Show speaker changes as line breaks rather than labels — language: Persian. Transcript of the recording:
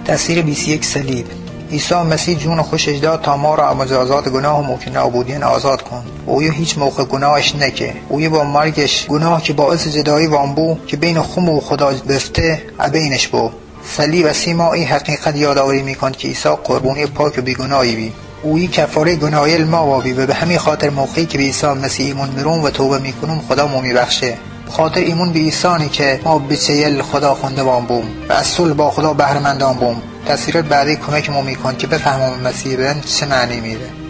تصویر 21 صلیب. عیسی مسیح جون خوشش داد تا ما را مجازات گناه و ممکن نابودین آزاد کن. اوی هیچ موقع گناهش نکه. اوی با مرگش گناه که باعث جدایی وان بو که بین خم و خدا بفته بینش بو. صلیب و سیما این حقیقت یادآوری میکند که عیسی قربانی پاک و بیگناهی بی. اوی کفاره گناهی ما وابی و به همین خاطر موقعی که به عیسی مسیح ایمان میرون و توبه میکنیم خدا ما میبخشه. خاطر ایمون به عیسی که ما بچیل خدا خونده وان بوم و از صلح با خدا بهره مندان بوم. تصویرات بعدی کمک ما میکن که بفهمم مسیح بن چه معنی میده.